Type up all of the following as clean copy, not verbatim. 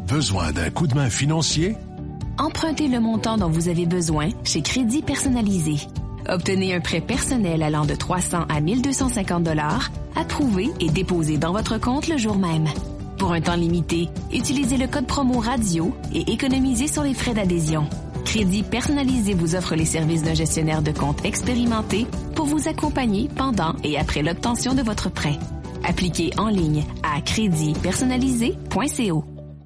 Besoin d'un coup de main financier? Empruntez le montant dont vous avez besoin chez Crédit Personnalisé. Obtenez un prêt personnel allant de 300 à 1250 $, approuvé et déposé dans votre compte le jour même. Pour un temps limité, utilisez le code promo radio et économisez sur les frais d'adhésion. Crédit Personnalisé vous offre les services d'un gestionnaire de compte expérimenté pour vous accompagner pendant et après l'obtention de votre prêt. Appliquez en ligne à créditpersonnalisé.co.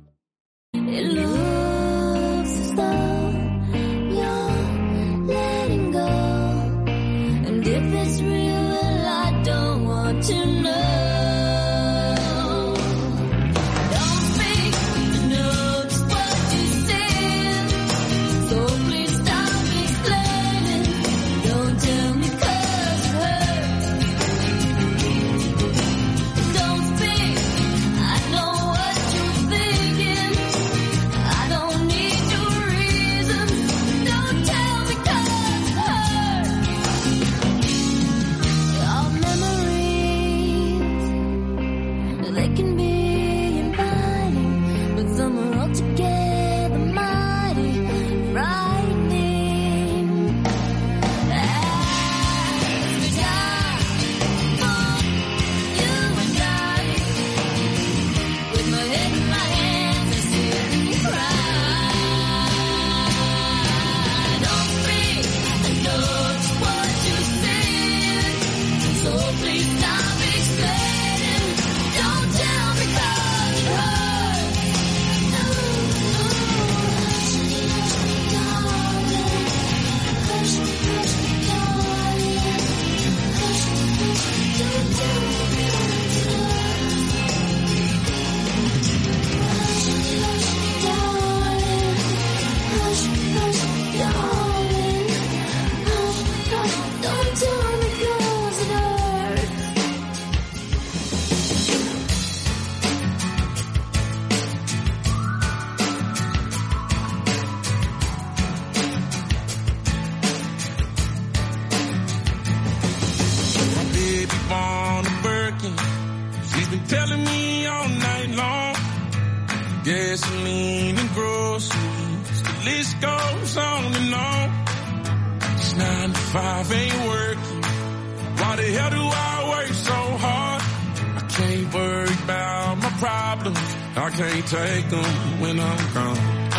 Gasoline and groceries, the list goes on and on. It's 9 to 5, ain't working. Why the hell do I work so hard? I can't worry about my problems. I can't take them when I'm gone.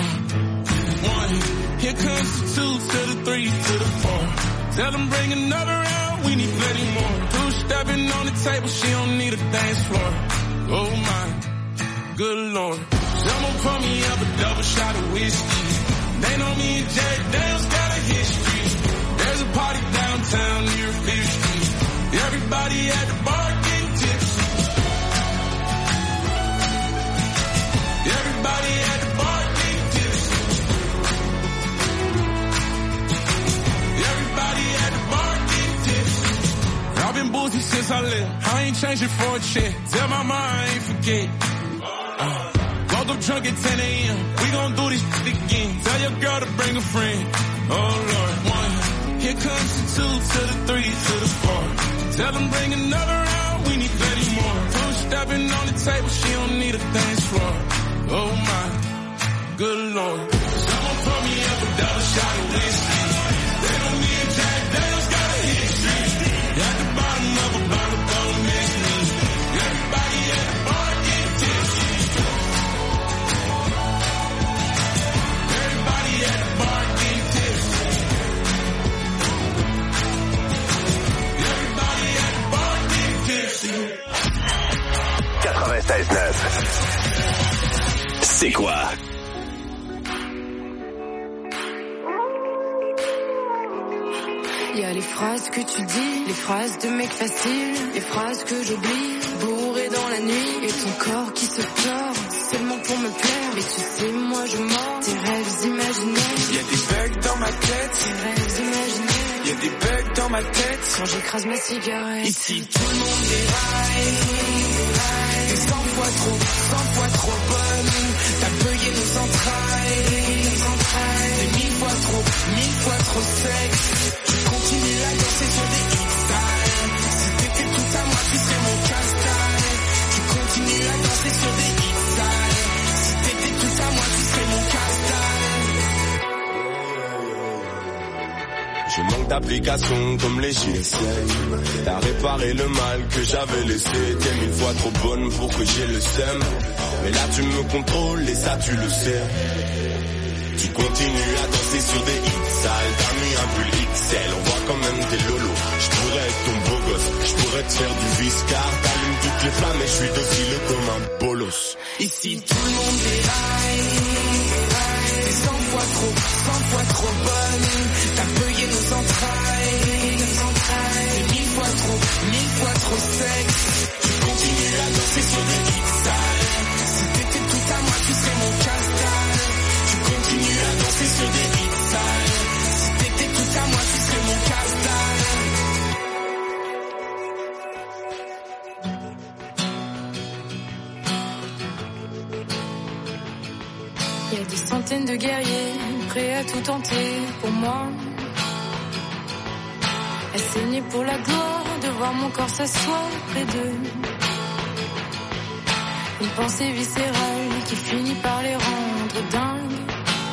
1, here comes the 2 to the 3 to the 4. Tell them bring another round, we need plenty more. 2 stepping on the table, she don't need a dance floor. Oh my, good Lord. Someone pour me up a double shot of whiskey. They know me and Jack Daniels got a history. There's a party downtown near 5th Street. Everybody at the bar getting tipsy. Everybody at the bar getting tipsy. Everybody at the bar getting tipsy. I've been boozy since I left. I ain't changing for a check. Tell my mom I ain't forget. Woke up drunk at 10 a.m. We gon' do this again. Tell your girl to bring a friend. Oh Lord. 1, here comes the 2 to the 3 to the 4. Tell them bring another round, we need plenty more. 2 stepping on the table, she don't need a dance floor. Oh my, good Lord. Someone pour me up a double shot of whiskey. They don't need Jack Daniels got a history. At the bottom of a bottle, don't miss me. Everybody at the bar get tipsy. Everybody at the bar get tipsy. Everybody at the bar get tipsy. 96.9. C'est quoi? Y a les phrases que tu dis, les phrases de mec facile, les phrases que j'oublie, bourré dans la nuit, et ton corps qui se tord, seulement pour me plaire. Mais tu sais, moi je mords tes rêves imaginaires. Y'a des bugs dans ma tête, tes rêves imaginaires. Y'a des bugs dans ma tête, quand j'écrase ma cigarette. Ici tout le monde déraille. T'es 100 fois trop bonne. T'as bugué nos entrailles. T'es 1000 fois trop sexe. Continue à danser sur des X-Style. Si t'étais tout à moi, tu serais mon casse-taille. Tu continues à danser sur des X-Style. Si t'étais tout à applications comme les GSM. T'as réparé le mal que j'avais laissé. T'es 1000 fois trop bonne pour que j'ai le seum. Mais là tu me contrôles et ça tu le sais. Tu continues à danser sur des hits sales. T'as mis un pull XL, on voit quand même tes lolos. J'pourrais être ton beau gosse, j'pourrais te faire du viscar. T'allumes toutes les flammes et j'suis docile comme un bolos. Ici tout le monde déraille. T'es 100 fois trop bonne. T'as payé nos entrailles. T'es 1000 fois trop sexe. Tu continues à danser sur des hits sales. Si t'étais tout à moi, tu serais mon casse-dalle. Tu continues à danser sur des hits sales. Si t'étais tout à moi, tu serais mon casse-dalle. Il y a des centaines de guerriers prêts à tout tenter pour moi. Elle saignait pour la gloire de voir mon corps s'asseoir près d'eux. Une pensée viscérale qui finit par les rendre dingues.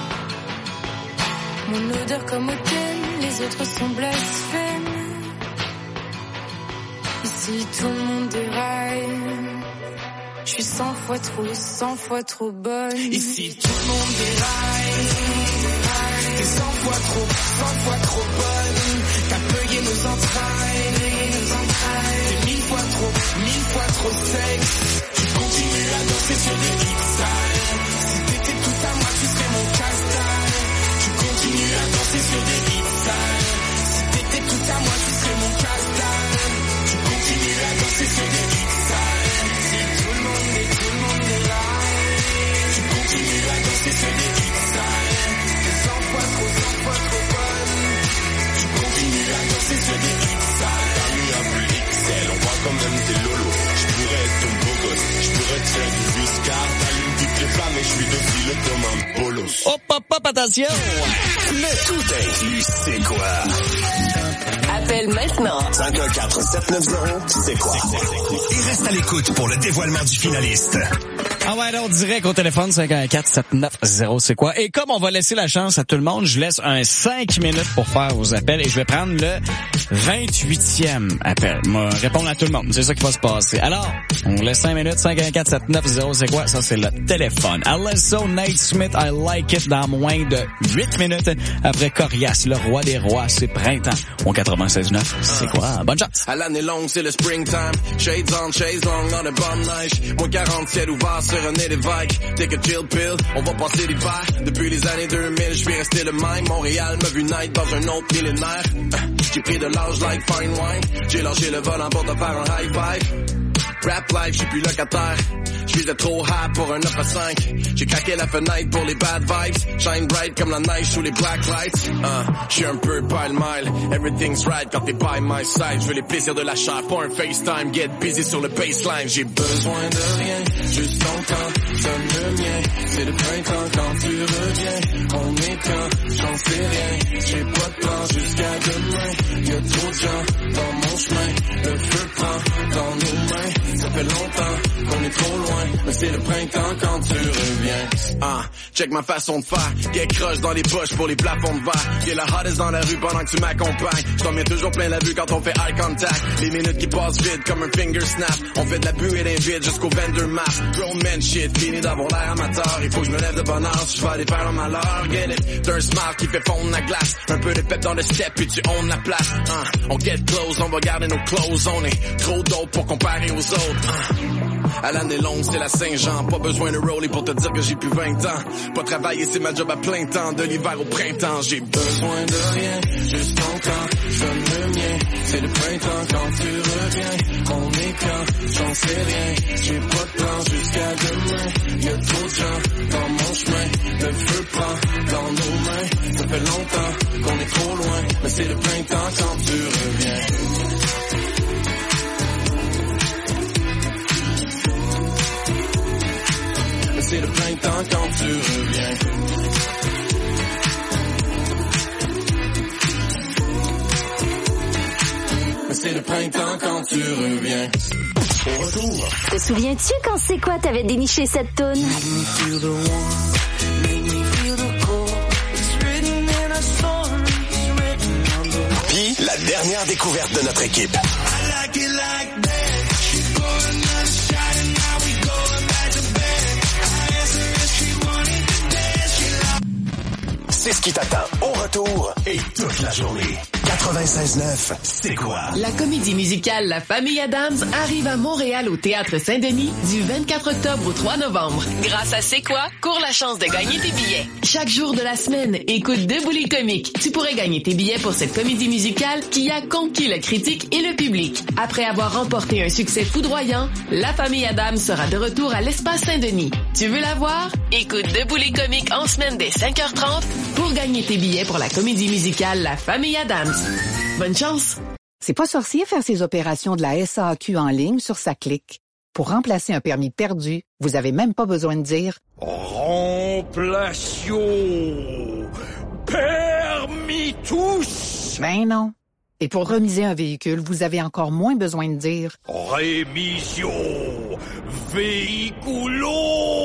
Mon odeur comme autel, les autres sont blasphèmes. Ici tout le monde déraille. Je suis 100 fois trop bonne. Ici tout le monde déraille. T'es 100 fois trop bonne. T'as payé nos entrailles. T'es 1000 fois trop sexe. Tu continues à danser sur des hits sales. Si t'étais tout à moi, tu serais mon casse-dalle. Tu continues à danser sur des hits sales. Si t'étais tout à moi, tu serais mon casse-dalle. Tu continues à danser sur des hits sales. Tout le monde est là. Tu continues à danser sur des hits sales. T'es 100 fois trop bonne. Tu continues à danser sur des hits sales. T'as mis un pull XL, on voit quand même tes lolos. J'pourrais être ton beau gosse, j'pourrais te faire du viscar. T'allumes toutes les flammes et j'suis docile comme un bolos. Hop, attention! Le tout inclus, c'est quoi? Appelle maintenant. 514-790, c'est quoi? Et reste à l'écoute pour le dévoilement du finaliste. Ah ouais, là, on dirait qu'au téléphone, 514-790, c'est quoi? Et comme on va laisser la chance à tout le monde, je laisse un 5 minutes pour faire vos appels et je vais prendre le 28e appel. Moi, répondre à tout le monde. C'est ça qui va se passer. Alors, on laisse 5 minutes, 514-790, c'est quoi? Ça, c'est le téléphone. Alesso, Nate Smith, I Like It dans moins de 8 minutes. Après Corias, le roi des rois, c'est printemps. Au 96.9, c'est quoi? Bonne chance! À l'année longue, c'est le springtime. Shades on, shades long, dans de bonnes neiges. Moins 40 ciel ouvert sur un nez d'évêque. Take a chill pill, on va passer l'hiver. Depuis les années 2000, je suis resté le même. Montréal m'a vu naître dans un autre millénaire. J'ai pris de l'âge like fine wine. J'ai lâché le volant pour te faire un high five. Rap life, j'suis plus locataire. J'faisais trop high pour un 9 à 5. J'ai craqué la fenêtre pour les bad vibes. Shine bright comme la neige sous les black lights. J'suis un peu pile-mile. Everything's right quand t'es by my side. J'veux les plaisirs de la chair, pas un FaceTime. Get busy sur le baseline. J'ai besoin de rien, juste ton temps. Donne le mien, c'est le printemps quand tu reviens. On est quand, j'en sais rien. J'ai pas de plan jusqu'à demain. Y'a trop de gens dans mon chemin. Le feu prend dans nos mains. Ça fait longtemps qu'on est trop loin, mais c'est le printemps quand tu reviens. Check ma façon de faire. Get croche dans les poches pour les plafonds de verre. Y'a la hottest dans la rue pendant que tu m'accompagnes. J't'en mets toujours plein la vue quand on fait eye contact. Les minutes qui passent vite comme un finger snap. On fait de la buée d'un vide jusqu'au vendor map. Grown man shit, fini d'avoir l'air amateur. Il faut que je me lève de bonne heure si je vais aller faire un malheur. Get it, t'as un smile qui fait fondre la glace. Un peu de pep dans le step puis tu own la place. On get close, on va garder nos clothes. On est trop dope pour comparer aux autres. À l'année longue, c'est la Saint-Jean. Pas besoin de rollie pour te dire que j'ai plus 20 ans. Pas travailler, c'est ma job à plein temps. De l'hiver au printemps, j'ai besoin de rien. Juste ton temps, je donne le mien. C'est le printemps quand tu reviens. On est quand, j'en sais rien. J'ai pas de plan jusqu'à demain. Y'a trop de gens dans mon chemin. Le feu prend dans nos mains. Ça fait longtemps qu'on est trop loin. Mais c'est le printemps quand tu reviens. C'est le printemps quand tu reviens. C'est le printemps quand tu reviens. Au retour. Te souviens-tu quand C'est quoi t'avais déniché cette toune? dernières découvertes de notre équipe. C'est ce qui t'attend au retour et toute la journée. 96.9, c'est quoi? La comédie musicale La Famille Adams arrive à Montréal au Théâtre Saint-Denis du 24 octobre au 3 novembre. Grâce à C'est quoi? Cours la chance de gagner tes billets. Chaque jour de la semaine, écoute Debout les comiques. Tu pourrais gagner tes billets pour cette comédie musicale qui a conquis la critique et le public. Après avoir remporté un succès foudroyant, La Famille Adams sera de retour à l'Espace Saint-Denis. Tu veux la voir? Écoute Debout les comiques en semaine dès 5h30 pour gagner tes billets pour la comédie musicale La Famille Adams. Bonne chance! C'est pas sorcier faire ses opérations de la SAQ en ligne sur sa clique. Pour remplacer un permis perdu, vous avez même pas besoin de dire « Remplation! Permis tous! » Ben non. Et pour remiser un véhicule, vous avez encore moins besoin de dire « Rémission! Véhiculo! »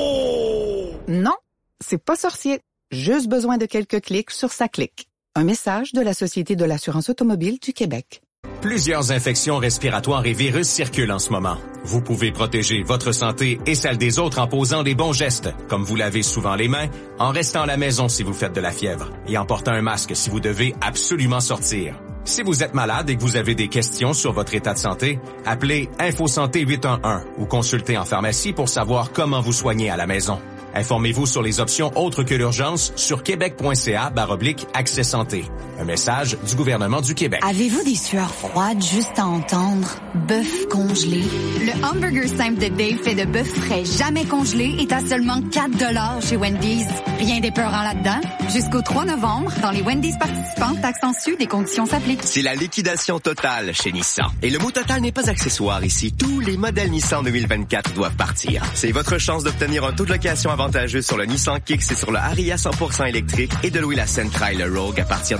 Non, c'est pas sorcier. Juste besoin de quelques clics sur sa clique. Un message de la Société de l'assurance automobile du Québec. Plusieurs infections respiratoires et virus circulent en ce moment. Vous pouvez protéger votre santé et celle des autres en posant les bons gestes, comme vous lavez souvent les mains, en restant à la maison si vous faites de la fièvre et en portant un masque si vous devez absolument sortir. Si vous êtes malade et que vous avez des questions sur votre état de santé, appelez InfoSanté 811 ou consultez en pharmacie pour savoir comment vous soigner à la maison. Informez-vous sur les options autres que l'urgence sur québec.ca/accès santé. Un message du gouvernement du Québec. Avez-vous des sueurs froides juste à entendre? Bœuf congelé. Le hamburger simple de Dave fait de bœuf frais jamais congelé est à seulement 4$ chez Wendy's. Rien d'épeurant là-dedans. Jusqu'au 3 novembre, dans les Wendy's participants, taxes en sus, des conditions s'appliquent. C'est la liquidation totale chez Nissan. Et le mot total n'est pas accessoire ici. Tous les modèles Nissan 2024 doivent partir. C'est votre chance d'obtenir un taux de location avantageux sur le Nissan Kicks et sur le Ariya 100% électrique et de louer la Sentra et le Rogue à partir de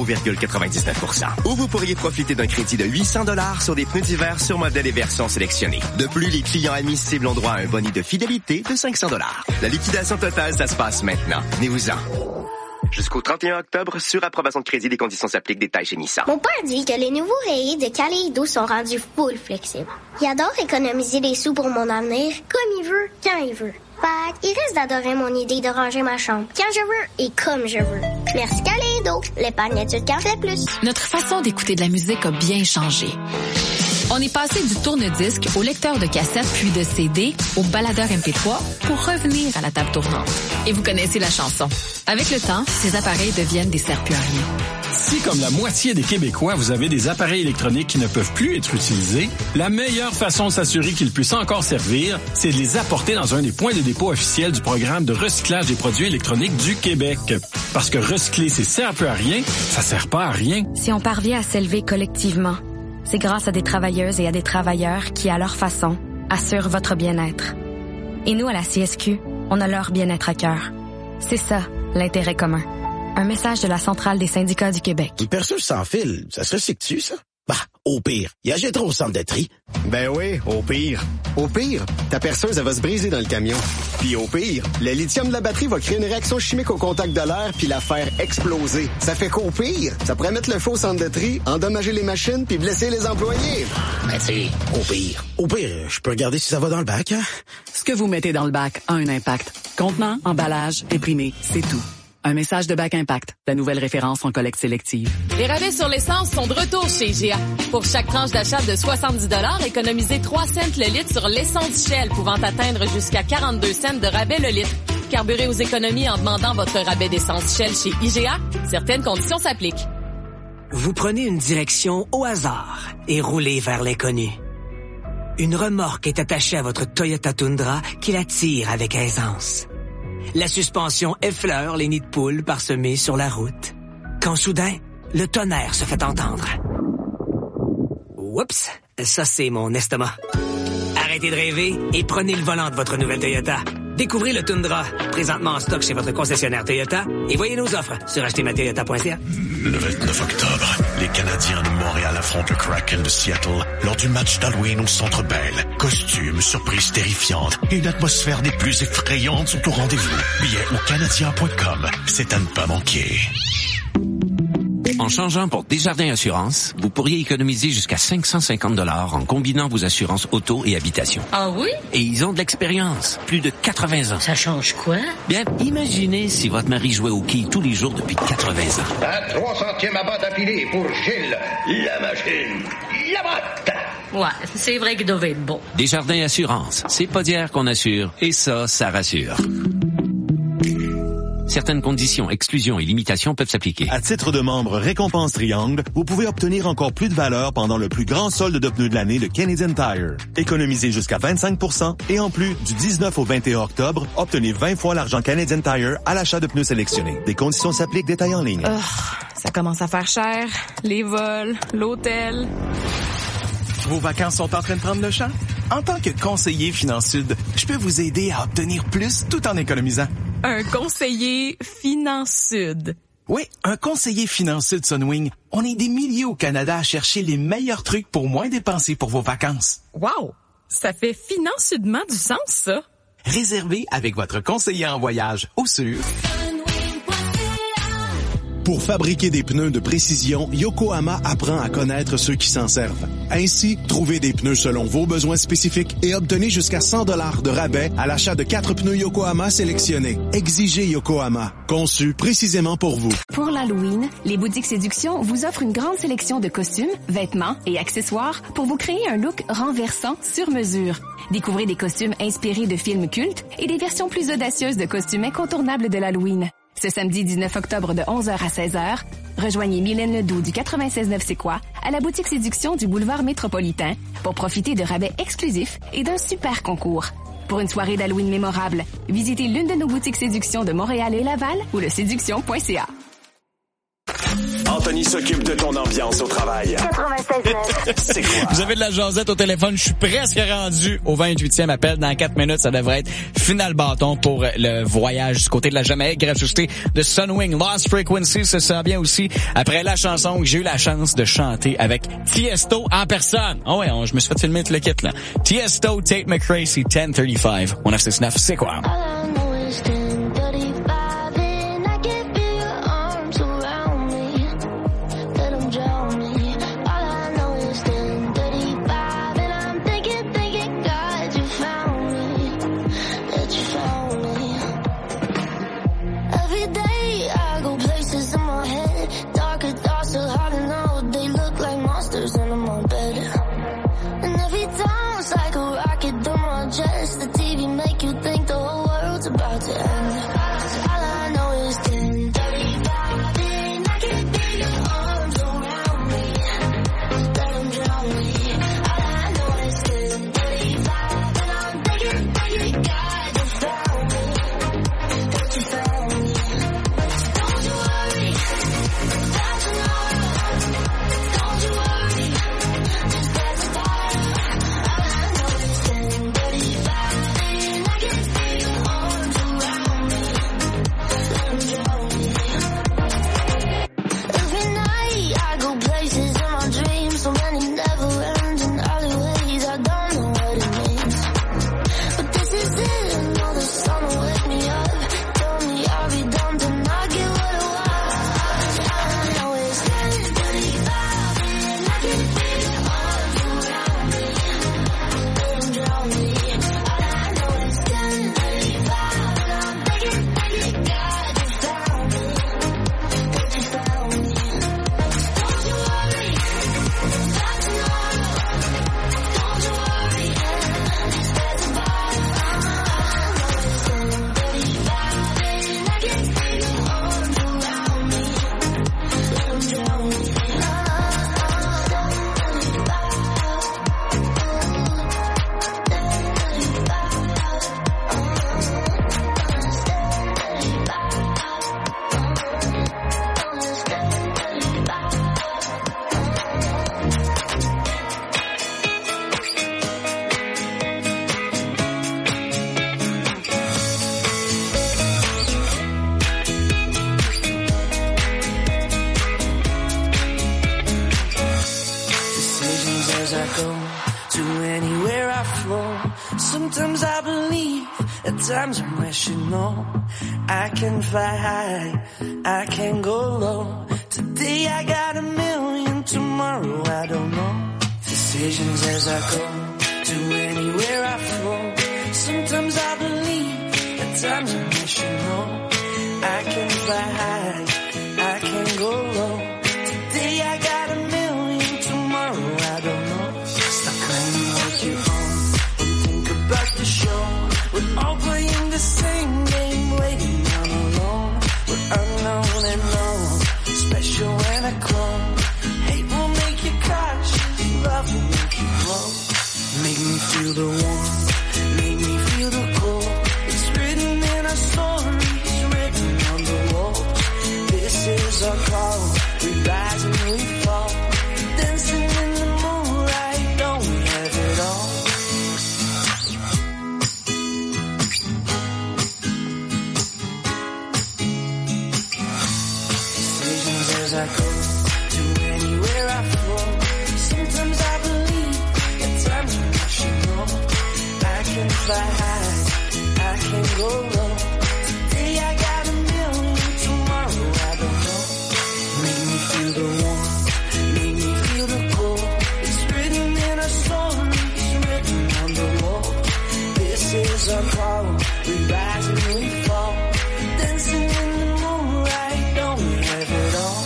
0,99%. Ou vous pourriez profiter d'un crédit de 800$ sur des pneus d'hiver sur modèle et versions sélectionnées. De plus, les clients admissibles ont droit à un bonus de fidélité de 500$. La liquidation totale, ça se passe maintenant. Venez-vous-en. Jusqu'au 31 octobre, sur approbation de crédit, des conditions s'appliquent, détails chez Nissan. Mon père dit que les nouveaux rayés de Kaleido sont rendus full flexibles. Il adore économiser des sous pour mon avenir, comme il veut, quand il veut. Fait il risque d'adorer mon idée de ranger ma chambre quand je veux et comme je veux. Merci Kaleido, l'épargne adulte qui en fait plus. Notre façon d'écouter de la musique a bien changé. On est passé du tourne-disque au lecteur de cassette puis de CD au baladeur MP3 pour revenir à la table tournante. Et vous connaissez la chanson. Avec le temps, ces appareils deviennent des serre-plus à rien. Si, comme la moitié des Québécois, vous avez des appareils électroniques qui ne peuvent plus être utilisés, la meilleure façon de s'assurer qu'ils puissent encore servir, c'est de les apporter dans un des points de dépôt officiels du programme de recyclage des produits électroniques du Québec. Parce que recycler ces serre-plus à rien, ça sert pas à rien. Si on parvient à s'élever collectivement, c'est grâce à des travailleuses et à des travailleurs qui, à leur façon, assurent votre bien-être. Et nous, à la CSQ, on a leur bien-être à cœur. C'est ça, l'intérêt commun. Un message de la Centrale des syndicats du Québec. Une perceuse sans fil, ça se recycle-tu, ça? Bah, au pire, il achètera au centre de tri. Ben oui, au pire. Au pire, ta perceuse, elle va se briser dans le camion. Puis au pire, le lithium de la batterie va créer une réaction chimique au contact de l'air puis la faire exploser. Ça fait qu'au pire, ça pourrait mettre le feu au centre de tri, endommager les machines puis blesser les employés. Ben c'est au pire. Au pire, je peux regarder si ça va dans le bac, hein? Ce que vous mettez dans le bac a un impact. Contenant, emballage, imprimé, c'est tout. Un message de Bac Impact, la nouvelle référence en collecte sélective. Les rabais sur l'essence sont de retour chez IGA. Pour chaque tranche d'achat de 70$, économisez 3 cents le litre sur l'essence Shell, pouvant atteindre jusqu'à 42 cents de rabais le litre. Carburez aux économies en demandant votre rabais d'essence Shell chez IGA. Certaines conditions s'appliquent. Vous prenez une direction au hasard et roulez vers l'inconnu. Une remorque est attachée à votre Toyota Tundra qui la tire avec aisance. La suspension effleure les nids de poules parsemés sur la route. Quand soudain, le tonnerre se fait entendre. Oups, ça c'est mon estomac. Arrêtez de rêver et prenez le volant de votre nouvelle Toyota. Découvrez le Tundra, présentement en stock chez votre concessionnaire Toyota, et voyez nos offres sur achetermatoyota.ca. Le 29 octobre, les Canadiens de Montréal affrontent le Kraken de Seattle lors du match d'Halloween au Centre Bell. Costumes, surprises terrifiantes et une atmosphère des plus effrayantes sont au rendez-vous. Billets au Canadien.com. C'est à ne pas manquer. En changeant pour Desjardins Assurance, vous pourriez économiser jusqu'à 550 $ en combinant vos assurances auto et habitation. Ah oui? Et ils ont de l'expérience, plus de 80 ans. Ça change quoi? Bien, imaginez si votre mari jouait au quilles tous les jours depuis 80 ans. Un 300e abat d'affilée pour Gilles, la machine, la botte. Ouais, c'est vrai qu'il devait être bon. Desjardins Assurance, c'est pas d'hier qu'on assure, et ça rassure. Certaines conditions, exclusions et limitations peuvent s'appliquer. À titre de membre Récompense Triangle, vous pouvez obtenir encore plus de valeur pendant le plus grand solde de pneus de l'année de Canadian Tire. Économisez jusqu'à 25% et en plus, du 19 au 21 octobre, obtenez 20 fois l'argent Canadian Tire à l'achat de pneus sélectionnés. Des conditions s'appliquent, détails en ligne. Ça commence à faire cher. Les vols, l'hôtel. Vos vacances sont en train de prendre le champ? En tant que conseiller Finances-Sud, je peux vous aider à obtenir plus tout en économisant. Un conseiller Finances-Sud. Oui, un conseiller Finances-Sud Sunwing. On est des milliers au Canada à chercher les meilleurs trucs pour moins dépenser pour vos vacances. Wow! Ça fait financièrement du sens, ça. Réservez avec votre conseiller en voyage au sûr. Pour fabriquer des pneus de précision, Yokohama apprend à connaître ceux qui s'en servent. Ainsi, trouvez des pneus selon vos besoins spécifiques et obtenez jusqu'à 100 $ de rabais à l'achat de 4 pneus Yokohama sélectionnés. Exigez Yokohama, conçu précisément pour vous. Pour l'Halloween, les boutiques Séduction vous offrent une grande sélection de costumes, vêtements et accessoires pour vous créer un look renversant sur mesure. Découvrez des costumes inspirés de films cultes et des versions plus audacieuses de costumes incontournables de l'Halloween. Ce samedi 19 octobre de 11h à 16h, rejoignez Mylène Ledoux du 96.9 C'est quoi à la boutique Séduction du boulevard Métropolitain pour profiter de rabais exclusifs et d'un super concours. Pour une soirée d'Halloween mémorable, visitez l'une de nos boutiques Séduction de Montréal et Laval ou le séduction.ca. Anthony s'occupe de ton ambiance au travail. 96.9. C'est quoi? Vous avez de la jasette au téléphone. Je suis presque rendu au 28e appel. Dans 4 minutes, ça devrait être final bâton pour le voyage du côté de la Jamaïque. Gratuité de Sunwing. Lost Frequency se sent bien aussi après la chanson que j'ai eu la chance de chanter avec Tiesto en personne. Oh ouais, je me suis fait filmer tout le kit, là. Tiesto, Tate McCracy, 1035. 1969, c'est quoi? Sometimes I believe, at times I'm rational. I can fly high, I can go low. Today I got a million, tomorrow I don't know. Decisions as I go, to anywhere I flow. Sometimes I believe, at times I wish you know. I can fly high, I can go low. Today I got a million, tomorrow I don't know. Stop crying like you home, and think about the show. We're all playing the same game, waiting down alone. We're unknown and known, special when I clone. Hate will make you cautious, love will make you grow. Make me feel the warmth, make me feel the cold. It's written in our stories, written on the wall. This is our call, we rise and we fall. Dancing in the moonlight, don't we have it all? Decisions as I go, to anywhere I flow. Sometimes I believe, at times I wish you know. I can fly high, I can go low. Today I got a million, tomorrow I don't know. Make me feel the warmth, make me feel the cold. It's written in our stories, written on the wall. This is our call, we rise and we fall. Dancing in the moonlight, don't we have it all?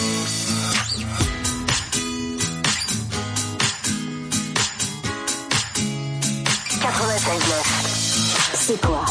C'est quoi?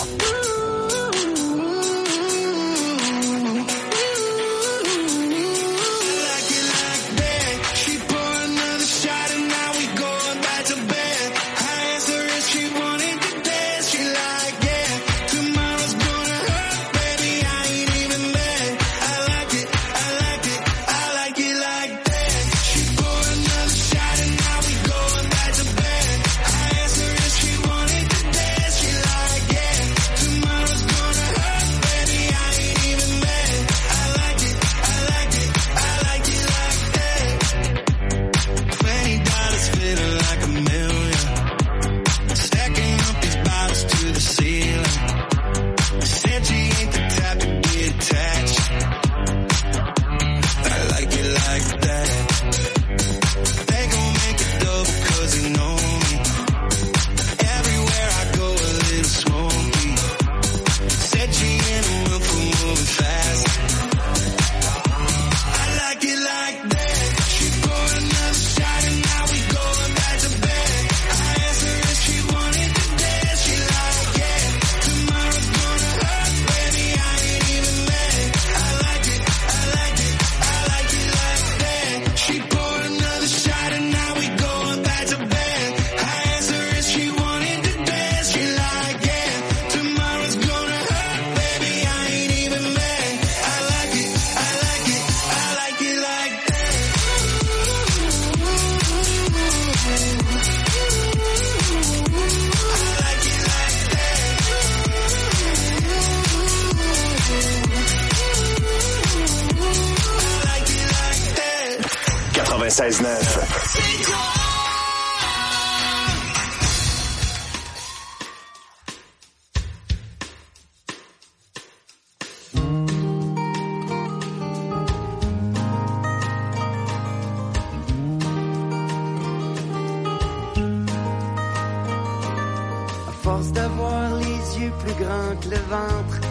Force d'avoir les yeux plus grands que le ventre,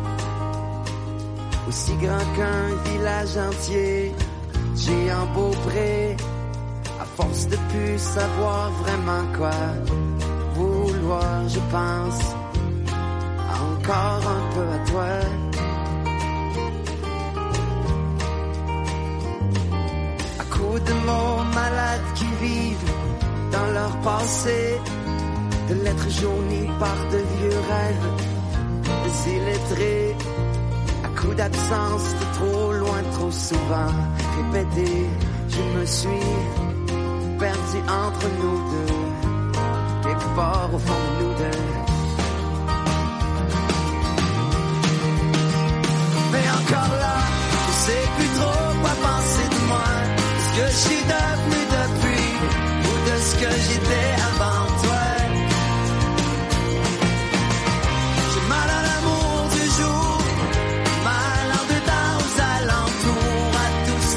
aussi grand qu'un village entier, Géant Beaupré, à force de plus savoir vraiment quoi vouloir, je pense encore un peu à toi. À coups de mots malades qui vivent dans leur passé, de lettres jaunies par de vieux rêves, des illettrés, à coups d'absence de trop loin, trop souvent répété, je me suis perdu entre nous deux, quelque part au fond de nous deux. Mais encore là, je sais plus trop quoi penser de moi, de ce que je suis devenu depuis, ou de ce que j'étais avant toi. J'ai mal à l'amour du jour, mal en dedans aux alentours, à tout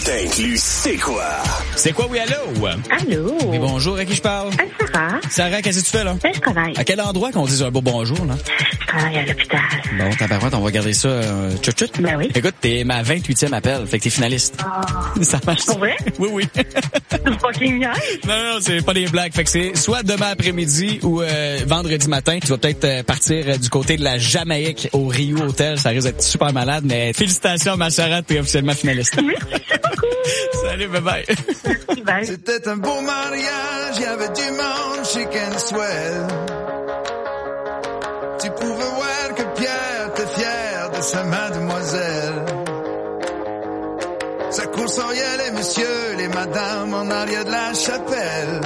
Martin inclut C'est quoi? C'est quoi, oui, allô? Allô? Oui, bonjour, à qui je parle? Sarah. Sarah, qu'est-ce que tu fais, là? Je travaille. À quel endroit qu'on dise un beau bonjour, là? Je travaille à l'hôpital. Bon, tabarouette, on va garder ça chut-chut. Ben oui. Écoute, t'es ma 28e appel, fait que t'es finaliste. Oh. Ça marche. Pour vrai? Oui. C'est fucking nice. Non, c'est pas des blagues. Fait que c'est soit demain après-midi ou vendredi matin. Tu vas peut-être partir du côté de la Jamaïque au Rio Hotel. Ça risque d'être super malade, mais félicitations, ma Sarah, t'es officiellement finaliste. Merci beaucoup. Salut, bye-bye. Bye. C'était un beau mariage, il y avait du monde, chicken swell. Tu pouvais voir que Pierre était fier de sa mademoiselle. Ça coursoriait les messieurs, les madames en arrière de la chapelle.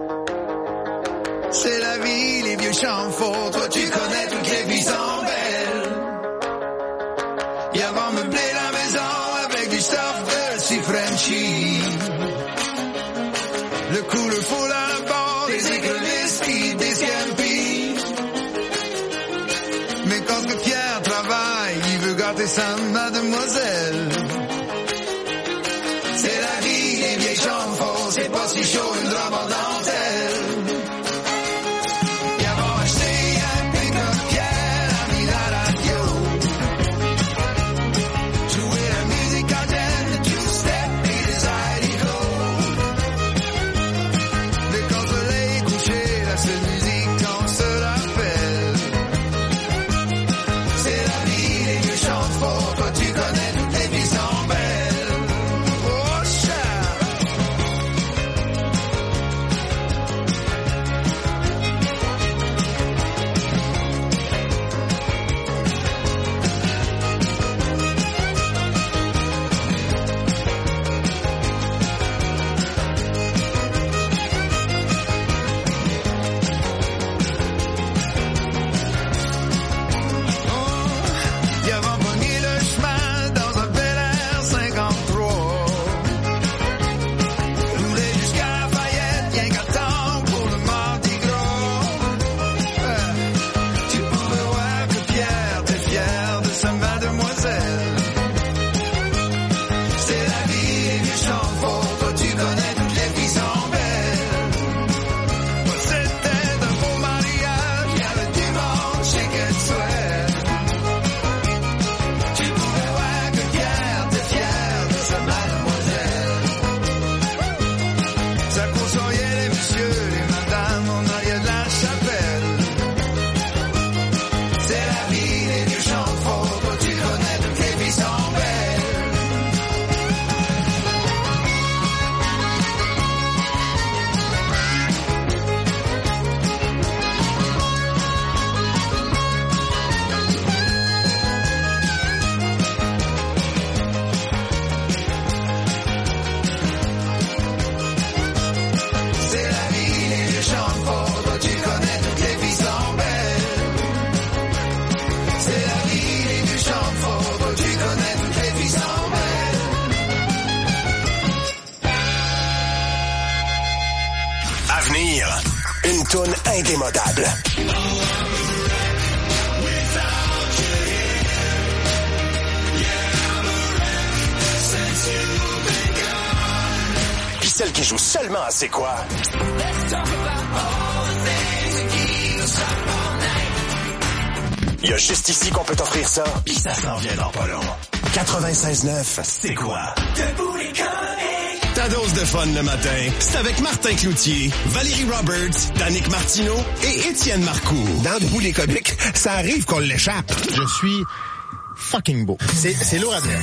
C'est la vie, les vieux champs forts, toi tu connais toutes les vies en belles. Et avant meubler la maison avec du stuff de si Frenchy. Le cooler full à bord, des écrevisses qui des CMP. Mais quand que Pierre travaille, il veut gâter sa mademoiselle. C'est la vie, les vieilles chambres forts, c'est pas si chaud, une robe en dentelle. Et avant acheté un pick-up, Pierre a mis la radio. Jouer la musique à thème, le two-step et les zydeco. Mais quand le soleil est couché, la seule musique qu'on se rappelle. C'est la vie, les vieux chantent fort, toi tu connais toutes les vies sont belles. Une toune indémodable. Puis celle qui joue seulement à C'est quoi? Il y a juste ici qu'on peut t'offrir ça. Puis ça s'en vient dans pas long. 96.9, C'est quoi? Ta dose de fun le matin, c'est avec Martin Cloutier, Valérie Roberts, Danick Martineau et Étienne Marcoux. Dans Debout les comiques, ça arrive qu'on l'échappe. Je suis fucking beau. C'est lourd à dire.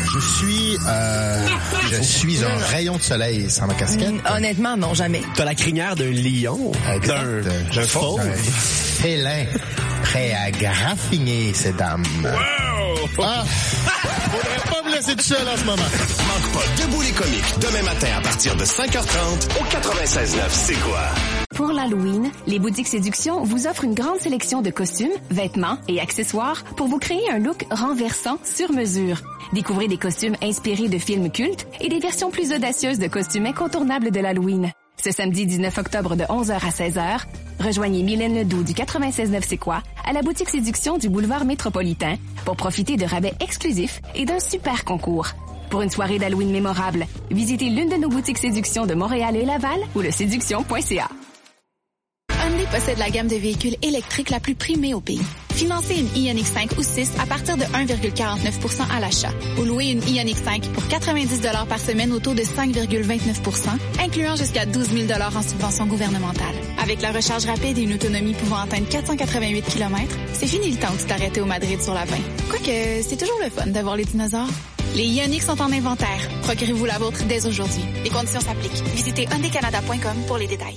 Je suis un rayon de soleil sans ma casquette. Honnêtement, non, jamais. T'as la crinière d'un lion, d'un fauve. Un félin prêt à graffiner ces dames. Wow! Ah! Faudrait pas me laisser tout seul en ce moment. Manque pas Debout les comiques, demain matin à partir de 5h30 au 96.9 C'est quoi? Pour l'Halloween, les boutiques Séduction vous offrent une grande sélection de costumes, vêtements et accessoires pour vous créer un look renversant sur mesure. Découvrez des costumes inspirés de films cultes et des versions plus audacieuses de costumes incontournables de l'Halloween. Ce samedi 19 octobre de 11h à 16h, rejoignez Mylène Ledoux du 96.9 C'est quoi à la boutique Séduction du boulevard Métropolitain pour profiter de rabais exclusifs et d'un super concours. Pour une soirée d'Halloween mémorable, visitez l'une de nos boutiques Séduction de Montréal et Laval ou le séduction.ca. Hyundai possède la gamme de véhicules électriques la plus primée au pays. Financez une Ioniq 5 ou 6 à partir de 1,49% à l'achat. Ou louez une Ioniq 5 pour 90 $ par semaine au taux de 5,29%, incluant jusqu'à 12 000 $ en subvention gouvernementale. Avec la recharge rapide et une autonomie pouvant atteindre 488 km, c'est fini le temps où tu t'arrêtais au Madrid sur la 20. Quoique, c'est toujours le fun de voir les dinosaures. Les Ioniq sont en inventaire. Procurez-vous la vôtre dès aujourd'hui. Les conditions s'appliquent. Visitez hyundaicanada.com pour les détails.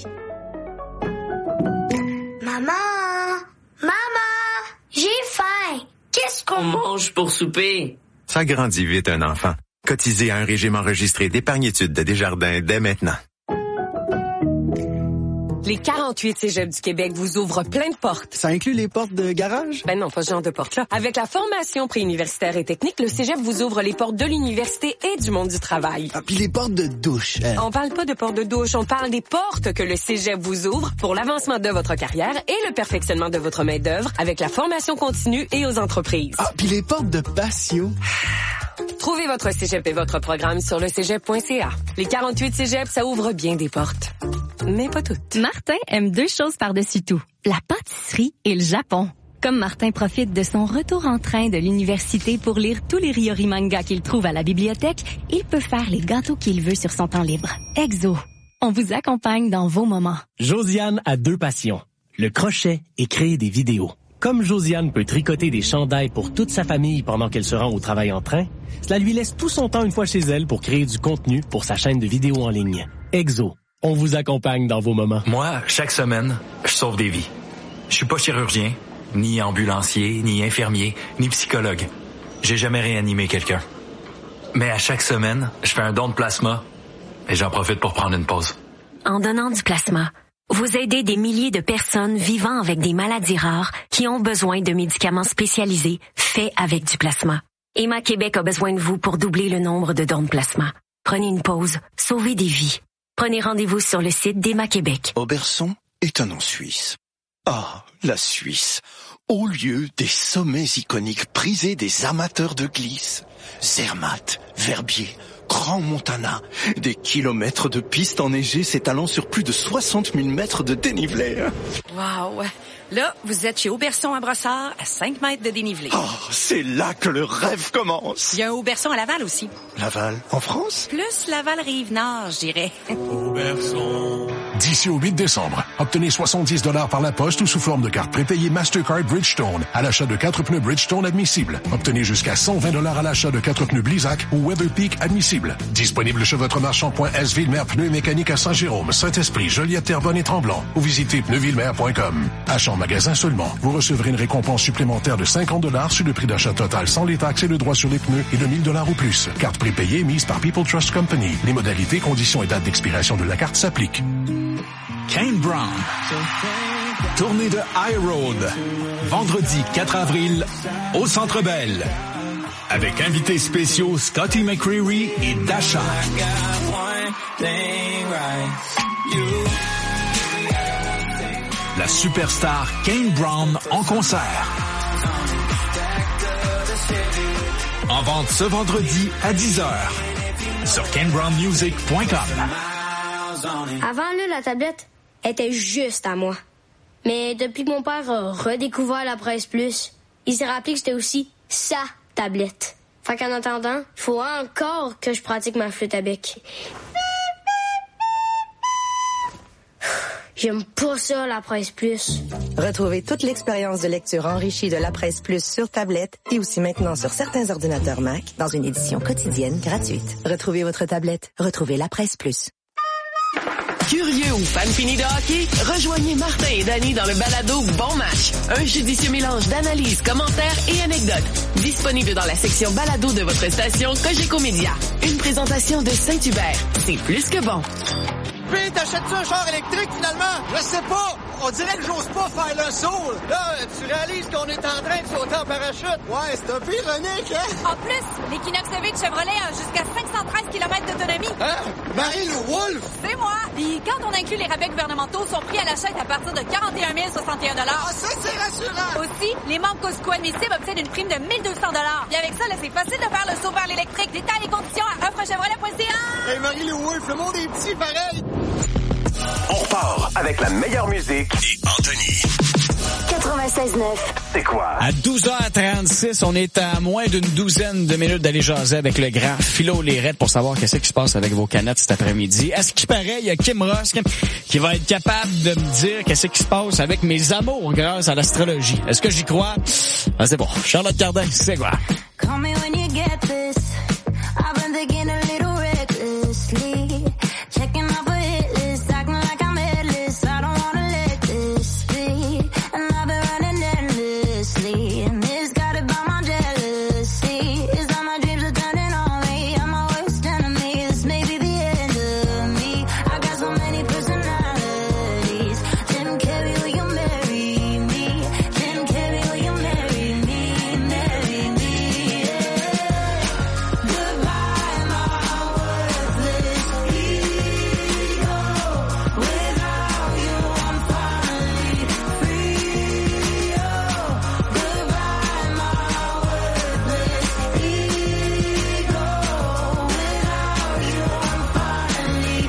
Maman! Maman! J'ai faim! Qu'est-ce qu'on mange pour souper? Ça grandit vite, un enfant. Cotisez à un régime enregistré d'épargne-études de Desjardins dès maintenant. Les 48 cégeps du Québec vous ouvrent plein de portes. Ça inclut les portes de garage? Ben non, pas ce genre de portes-là. Avec la formation préuniversitaire et technique, le cégep vous ouvre les portes de l'université et du monde du travail. Ah, puis les portes de douche. On parle pas de portes de douche, on parle des portes que le cégep vous ouvre pour l'avancement de votre carrière et le perfectionnement de votre main-d'œuvre avec la formation continue et aux entreprises. Ah, puis les portes de patio. Trouvez votre cégep et votre programme sur le cégep.ca. Les 48 cégeps, ça ouvre bien des portes. Mais pas toutes. Martin aime deux choses par-dessus tout, la pâtisserie et le Japon. Comme Martin profite de son retour en train de l'université pour lire tous les Ryori mangas qu'il trouve à la bibliothèque, il peut faire les gâteaux qu'il veut sur son temps libre. Exo, on vous accompagne dans vos moments. Josiane a deux passions, le crochet et créer des vidéos. Comme Josiane peut tricoter des chandails pour toute sa famille pendant qu'elle se rend au travail en train, cela lui laisse tout son temps une fois chez elle pour créer du contenu pour sa chaîne de vidéos en ligne. Exo, on vous accompagne dans vos moments. Moi, chaque semaine, je sauve des vies. Je suis pas chirurgien, ni ambulancier, ni infirmier, ni psychologue. J'ai jamais réanimé quelqu'un. Mais à chaque semaine, je fais un don de plasma et j'en profite pour prendre une pause. En donnant du plasma, vous aidez des milliers de personnes vivant avec des maladies rares qui ont besoin de médicaments spécialisés faits avec du plasma. Emma Québec a besoin de vous pour doubler le nombre de dons de plasma. Prenez une pause, sauvez des vies. Prenez rendez-vous sur le site d'Emma Québec. Auberson est un nom suisse. Ah, la Suisse, au lieu des sommets iconiques prisés des amateurs de glisse. Zermatt, Verbier, Grand Montana, des kilomètres de pistes enneigées s'étalant sur plus de 60 000 mètres de dénivelé. Wow! Là, vous êtes chez Auberson à Brossard, à 5 mètres de dénivelé. Oh, c'est là que le rêve commence. Il y a un Auberson à Laval aussi. Laval, en France? Plus Laval-Rive-Nord, je dirais. Auberson. D'ici au 8 décembre, obtenez 70 $ par la poste ou sous forme de carte prépayée Mastercard Bridgestone à l'achat de 4 pneus Bridgestone admissibles. Obtenez jusqu'à 120 $ à l'achat de 4 pneus Blizzak ou Weatherpeak admissibles. Disponible chez votre marchand .s Villemer Pneus et Mécanique à Saint-Jérôme, Saint-Esprit, Joliette, Terrebonne et Tremblant ou visitez pneusvillemer.com. Achat en magasin seulement. Vous recevrez une récompense supplémentaire de 50 $ sur le prix d'achat total sans les taxes et le droit sur les pneus et de 1 000 $ ou plus. Carte prépayée mise par People Trust Company. Les modalités, conditions et dates d'expiration de la carte s'appliquent. Kane Brown. Tournée de High Road. Vendredi 4 avril au Centre Bell. Avec invités spéciaux Scotty McCreery et Dasha. La superstar Kane Brown en concert. En vente ce vendredi à 10h sur kanebrownmusic.com. Avant, là, la tablette était juste à moi. Mais depuis que mon père a redécouvert la Presse Plus, il s'est rappelé que c'était aussi sa tablette. Fait qu'en attendant, il faut encore que je pratique ma flûte à bec. J'aime pas ça, la Presse Plus. Retrouvez toute l'expérience de lecture enrichie de la Presse Plus sur tablette et aussi maintenant sur certains ordinateurs Mac dans une édition quotidienne gratuite. Retrouvez votre tablette. Retrouvez la Presse Plus. Curieux ou fan fini de hockey? Rejoignez Martin et Danny dans le balado Bon Match. Un judicieux mélange d'analyses, commentaires et anecdotes. Disponible dans la section balado de votre station Cogeco Média. Une présentation de Saint-Hubert. C'est plus que bon. Puis, t'achètes-tu un char électrique, finalement? Je sais pas. On dirait que j'ose pas faire le saut. Là, tu réalises qu'on est en train de sauter en parachute. Ouais, c'est un peu ironique, hein? En plus, l'Equinox V de Chevrolet a jusqu'à 513 km d'autonomie. Hein? Marie-Lou Wolfe? C'est moi. Puis, quand on inclut les rabais gouvernementaux, son prix à l'achat est à partir de 41 061 $. Ah, ça, c'est rassurant! Aussi, les membres Costco admissibles obtiennent une prime de 1 200 $. Et avec ça, là, c'est facile de faire le saut vers l'électrique. Détails et conditions à offrechevrolet.ca. Hey, Marie-Lou Wolf, le monde est petit, pareil! On repart avec la meilleure musique et Anthony. 96.9. C'est quoi? À 12h36, on est à moins d'une douzaine de minutes d'aller jaser avec le grand Philo Lérette pour savoir qu'est-ce qui se passe avec vos canettes cet après-midi. À ce qui paraît, il y a Kim Ross qui va être capable de me dire qu'est-ce qui se passe avec mes amours grâce à l'astrologie. Est-ce que j'y crois? Ah, c'est bon. Charlotte Cardin, c'est quoi? Call me when you get this. I've been thinking a little recklessly. Checking off a hit list, acting like I'm headless. I don't wanna let this be. And I've been running endlessly. And this got it by my jealousy. Is that my dreams are turning on me? I'm my worst enemy. This may be the end of me. I got so many personalities. Jim Carrey, will you marry me? Jim Carrey, will you marry me? Marry me, yeah. Goodbye, my worthless ego. Without you, I'm finally free. Oh, goodbye, my worthless ego. Without you, I'm finally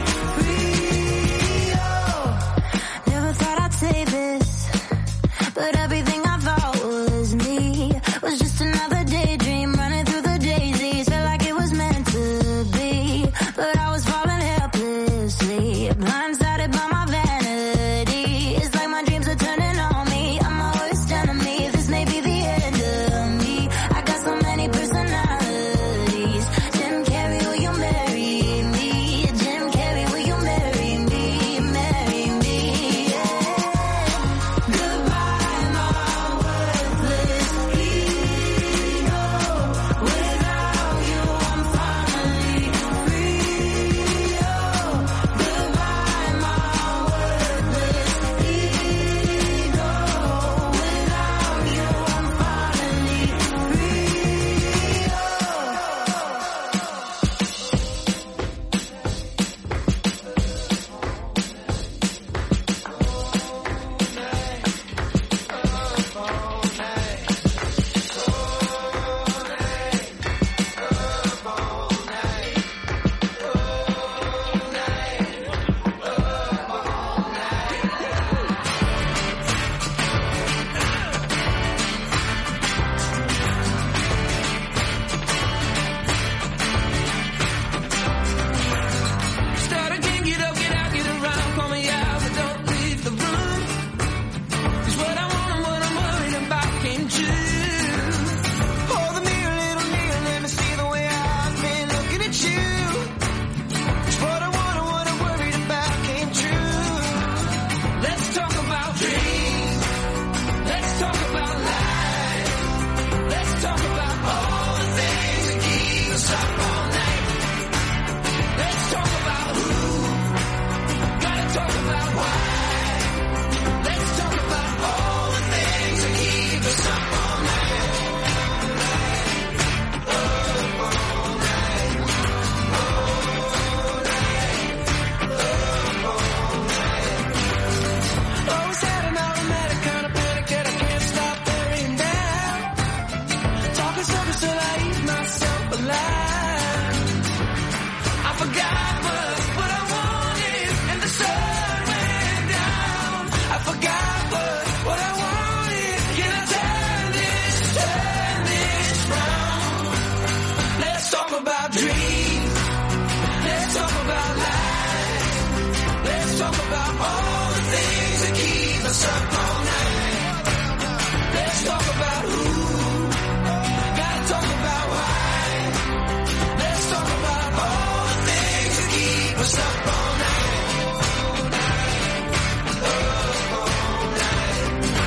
free. Oh, never thought I'd say this, but everything I thought was me was just another daydream running through the daisies. Felt like it was meant to be, but I was falling helplessly, blindsided by my vanity. It's like my dreams are turning on me. I'm my worst enemy. This may be the end of me. I got so many personalities. Jim Carrey, will you marry me? Jim Carrey, will you marry me? Marry me, yeah. Goodbye, my worthless ego. Without you, I'm finally free. Oh, goodbye, my worthless ego. Without you, I'm finally Start again, get up, get out, get around, call me out, but don't leave the room. 'Cause what I want and what I'm worried about came true. Hold the mirror, little mirror, let me see the way I've been looking at you. 'Cause what I want and what I'm worried about came true. Let's talk about dreams. Let's talk about life. Let's talk about all the things that keep us up all night. Let's talk about who. Gotta talk about why. Let's talk about all the things that keep us up all night. Up all night. All night. Up all night. Always had an automatic kind of panic that I can't stop burying down. Talking circles till I eat myself alive. I forgot what I wanted, and the sun went down. I forgot what I wanted. Can I turn this round? Let's talk about dreams. Let's talk about life. Let's talk about all the things that keep us up all night. Let's talk about who. Gotta talk about why. Let's talk about all the things that keep us up all night. Up all night.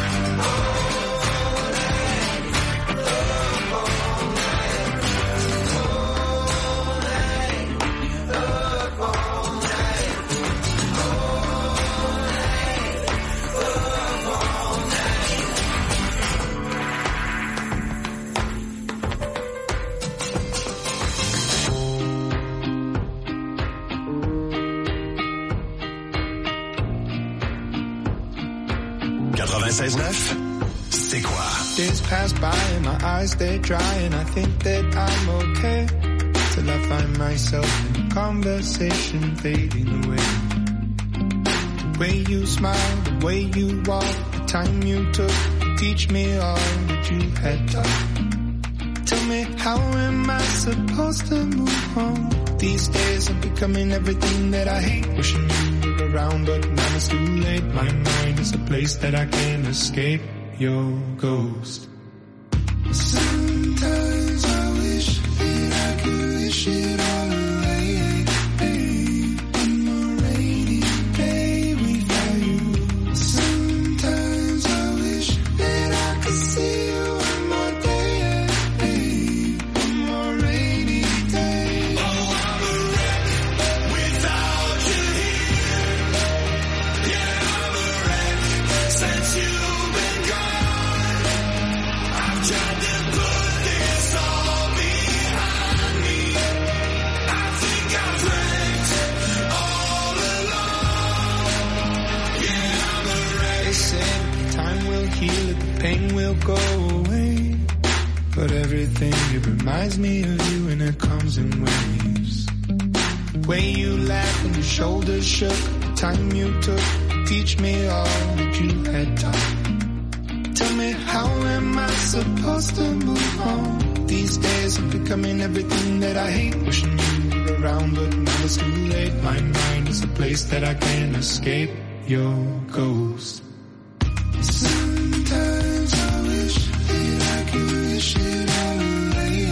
All night. Up all night. All night. Up all night. All night. Up all 96.9, c'est quoi? Days pass by and my eyes stay dry and I think that I'm okay till I find myself in a conversation fading away. The way you smile, the way you walk, the time you took to teach me all that you had taught. Tell me, how am I supposed to move on? These days I'm becoming everything that I hate. Wishing you were around, but now it's too late. My mind is a place that I can't escape. Your ghost. Sometimes I wish that I could wish it all away. One more rainy day without you. Sometimes I wish that I could see you one more day. One more rainy day. Oh, I'm a wreck without you here. Yeah, I'm a wreck since you've been gone. I've tried to put this all behind me. I think I've wrecked all along. Yeah, I'm a wreck. They say time will heal it, the pain will go away. But everything, it reminds me of you and it comes in waves. The way you laughed and your shoulders shook, the time you took to teach me all that you had taught. Tell me, how am I supposed to move on? These days I'm becoming everything that I hate. Wishing you were around, but now it's too late. My mind is a place that I can't escape. Your ghost. Sometimes I wish that I could wish it all away.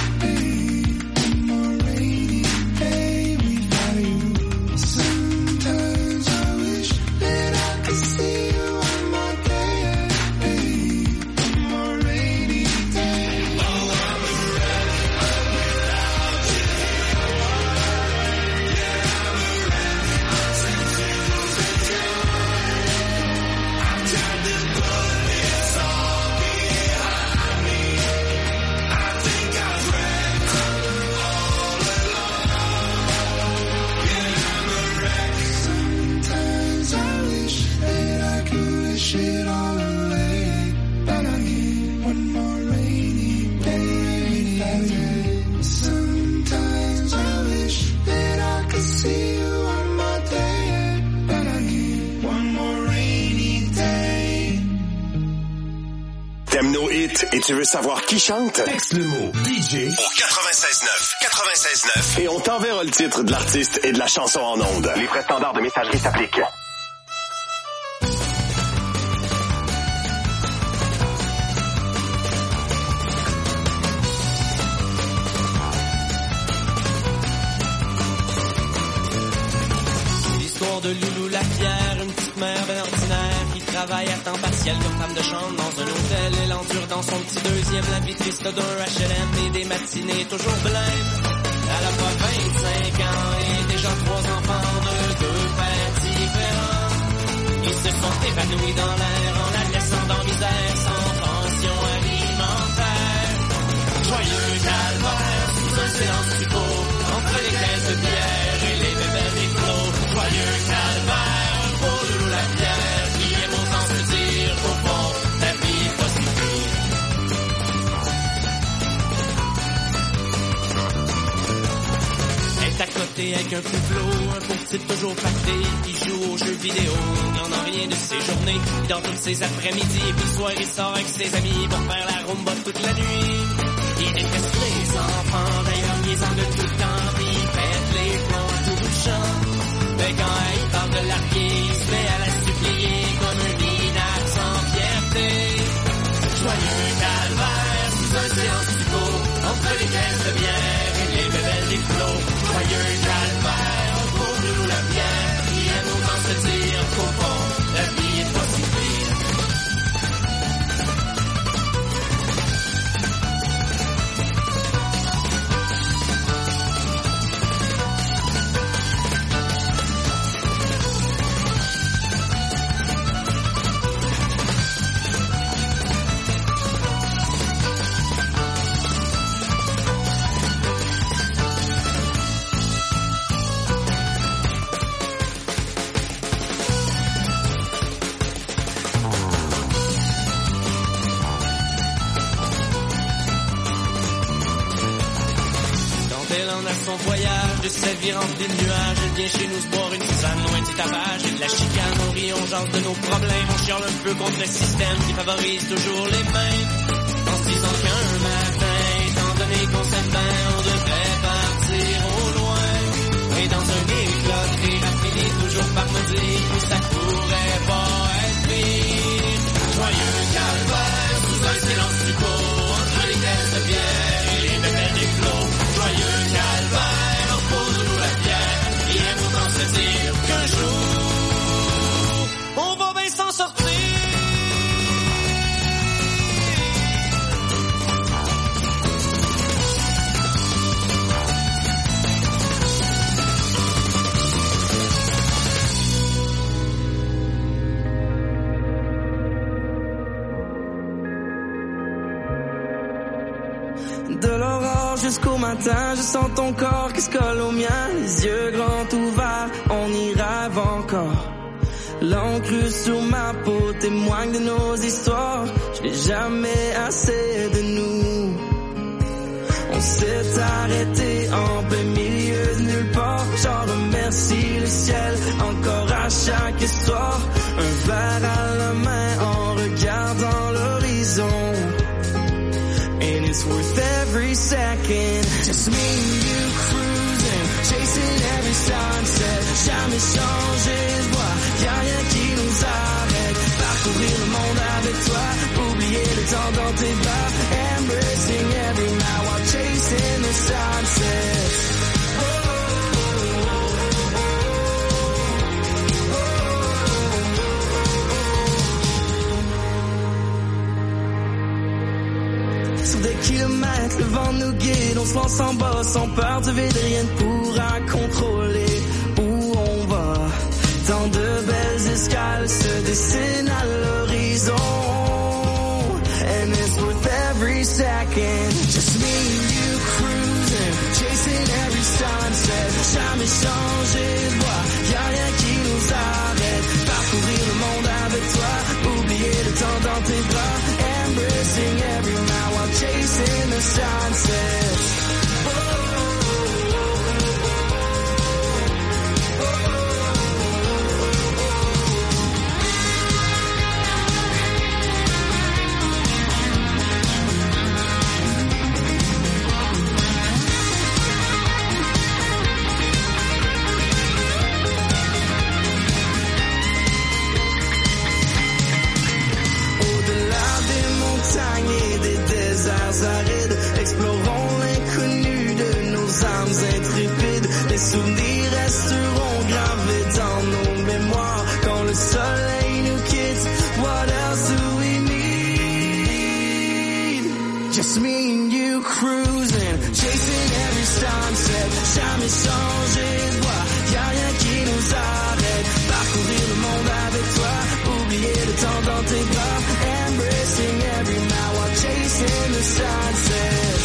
One more rainy day without you. Sometimes I wish that I could see you one more day. One more rainy day. Oh, I'm a wreck without you here. Yeah, I'm a wreck since you've been gone. I've tried to put this all behind me. I think I've wrecked all along. Yeah, I'm a wreck. Sometimes I wish that I could wish it all away. But I need one more rainy day without you. Sometimes I wish that I could see you one more day. But I need one more rainy day. T'aimes nos hits et tu veux savoir qui chante? Texte le mot DJ au 96.9. 96.9. Et on t'enverra le titre de l'artiste et de la chanson en ondes. Les frais standards de messagerie s'appliquent. L'histoire de Loulou Lapierre, une petite mère bien ordinaire qui travaille à temps partiel comme femme de chambre dans un hôtel. Elle endure dans son petit deuxième la vie triste d'un HLM et des matinées toujours blêmes. Elle a pas 25 ans et déjà 3 enfants de 2 pères différents. Ils se sont évanouis dans l'air en la laissant dans misère sans pension alimentaire. Joyeux calvaire sous un silence succo entre les caisses de bière et les bébés des clos. Joyeux calvaire pour Loulou Lapierre qui aime autant se dire qu'au fond la vie est pas si pire. Elle est à côté avec un flot, un pauvre type toujours pâté qui joue aux jeux vidéo. Il n'en a rien de ses journées, dans toutes ses après-midi. Et puis le soir il sort avec ses amis pour faire la rumba toute la nuit. Il déteste les enfants, d'ailleurs ils en de tout le temps. Puis il pète les plombs à tout bout de champ. Mais quand il parle de larguer, il se met à la supplier comme un minac sans fierté. Joyeux calvaire sous un silence psycho entre les caisses de bière et les bébelles des flots. Joyeux calvaire pour Loulou Lapierre qui aime autant se dire qu'au fond la vie est pas si pire. son voyage, de sa vie remplie de nuages. Elle vient chez nous se boire une tisane loin du tapage. Et de la chicane, on rit, on jase de nos problèmes. On chiale un peu contre le système qui favorise toujours les mêmes. En se disant qu'un matin, étant donné qu'on s'aime bien, on devrait partir au loin. Et dans un éclat de rire, elle finit toujours par me dire que ça pourrait pas être pire. Joyeux calvaire, sous un silence plus court, entre les caisses de bière et les bébés des flots. Joyeux calvaire, repose-nous la pierre, et aime autant se dire qu'un jour, on va bien s'en sortir. De l'aurore jusqu'au matin, je sens ton corps qui se colle au mien. Les yeux grands ouverts, on y rêve encore. L'encre sur ma peau témoigne de nos histoires. Je n'ai jamais assez de nous. On s'est arrêté en plein milieu de nulle part. J'en remercie le ciel encore à chaque histoire. Un verre à la main en regardant l'horizon. And it's worth every second. Just me and you cruising, chasing every sunset. Jamais changé de voie, y'a rien qui nous arrête. Parcourir le monde avec toi, oublier le temps dans tes bras. Embracing every night while chasing the sunset. Sur des kilomètres, le vent nous guide, on se lance en bas sans peur du vide, rien ne pourra contrôler où on va. Tant de belles escales se dessinent à l'horizon. And it's worth every second. Just me and you cruising, chasing every sunset. Jamais changé de voie, y'a rien qui nous arrête. Parcourir le monde avec toi, oublier le temps dans tes bras. Embracing every night while chasing the sunset. Et des déserts arides, explorons l'inconnu de nos âmes intrépides. Les souvenirs resteront gravés dans nos mémoires quand le soleil nous quitte. What else do we need? Just me and you cruising, chasing every sunset. Jamais changé de voie, y'a rien qui nous arrête. Parcourir le monde avec toi, oublier le temps dans tes bras. Embracing every night while chasing the sunset.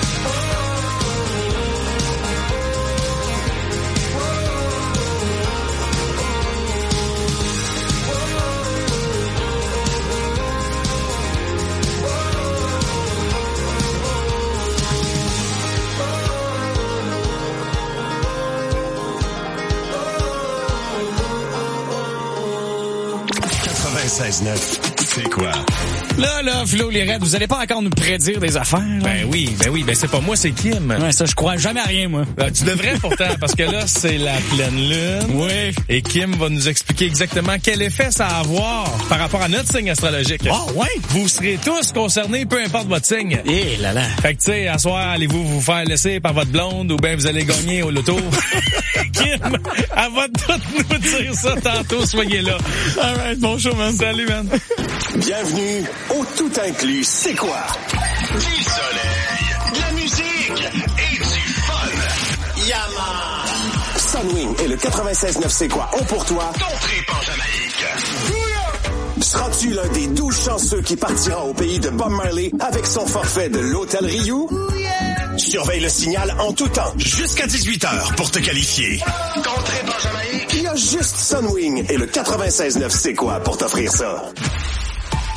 C'est quoi? Là, Flo, les raids, vous allez pas encore nous prédire des affaires, là? Ben oui, c'est pas moi, c'est Kim. Ouais, ça, je crois jamais à rien, moi. Tu devrais pourtant, parce que là, c'est la pleine lune. Oui. Et Kim va nous expliquer exactement quel effet ça va avoir par rapport à notre signe astrologique. Oh, ouais? Vous serez tous concernés, peu importe votre signe. Eh là là. Fait que, tu sais, à soir, allez-vous vous faire laisser par votre blonde ou bien vous allez gagner au loto? Kim, elle va tout nous dire ça tantôt, soyez là. All right, bon show, man. Salut, man. Bienvenue au Tout Inclus. C'est quoi? Du soleil, de la musique et du fun. Yaman! Sunwing et le 96.9 C'est quoi ont pour toi ton trip en Jamaïque. Seras-tu l'un des 12 chanceux qui partira au pays de Bob Marley avec son forfait de l'Hôtel Ryu? Surveille le signal en tout temps jusqu'à 18h pour te qualifier. Ton trip en Jamaïque. Il y a juste Sunwing et le 96.9 C'est quoi pour t'offrir ça.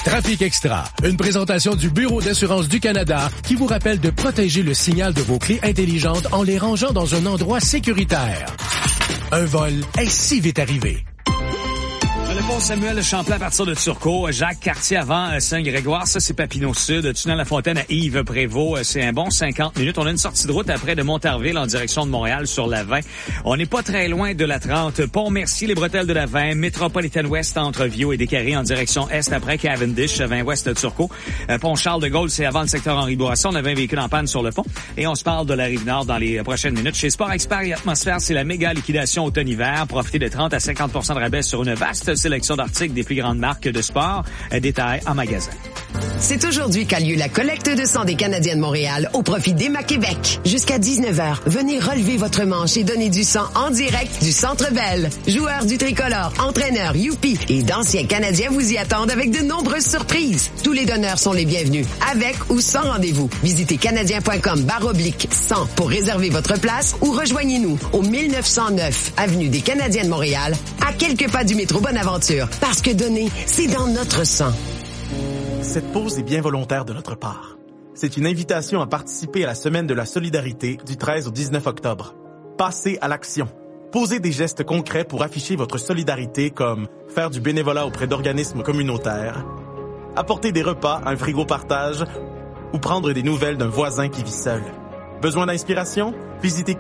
Trafic Extra, une présentation du Bureau d'assurance du Canada qui vous rappelle de protéger le signal de vos clés intelligentes en les rangeant dans un endroit sécuritaire. Un vol est si vite arrivé. Le pont Samuel Champlain à partir de Turcot, Jacques Cartier avant Saint-Grégoire, ça c'est Papineau Sud, Tunnel La Fontaine à Yves Prévost, c'est un bon 50 minutes. On a une sortie de route après de Montarville en direction de Montréal sur la 20. On n'est pas très loin de la 30. Pont-Mercier, les bretelles de la 20, Métropolitaine Ouest entre Viau et Descaries en direction Est après Cavendish, 20 Ouest de Turcot. Pont Charles-de-Gaulle, c'est avant le secteur Henri-Bourassa. On avait un véhicule en panne sur le pont. Et on se parle de la Rive-Nord dans les prochaines minutes. Chez Sport Expert et Atmosphère, c'est la méga liquidation automne-hiver. Profitez de 30 à 50% de rabais sur une vaste sélection d'articles des plus grandes marques de sport. Détail en magasin. C'est aujourd'hui qu'a lieu la collecte de sang des Canadiens de Montréal au profit d'Emma Québec. Jusqu'à 19h, venez relever votre manche et donner du sang en direct du Centre Bell. Joueurs du tricolore, entraîneurs, youpi et d'anciens Canadiens vous y attendent avec de nombreuses surprises. Tous les donneurs sont les bienvenus, avec ou sans rendez-vous. Visitez canadien.com/100 pour réserver votre place ou rejoignez-nous au 1909 Avenue des Canadiens de Montréal, à quelques pas du métro Bonaventure. Parce que donner, c'est dans notre sang. Cette pause est bien volontaire de notre part. C'est une invitation à participer à la Semaine de la solidarité du 13 au 19 octobre. Passez à l'action. Posez des gestes concrets pour afficher votre solidarité comme faire du bénévolat auprès d'organismes communautaires, apporter des repas, un frigo partage ou prendre des nouvelles d'un voisin qui vit seul. Besoin d'inspiration? Visitez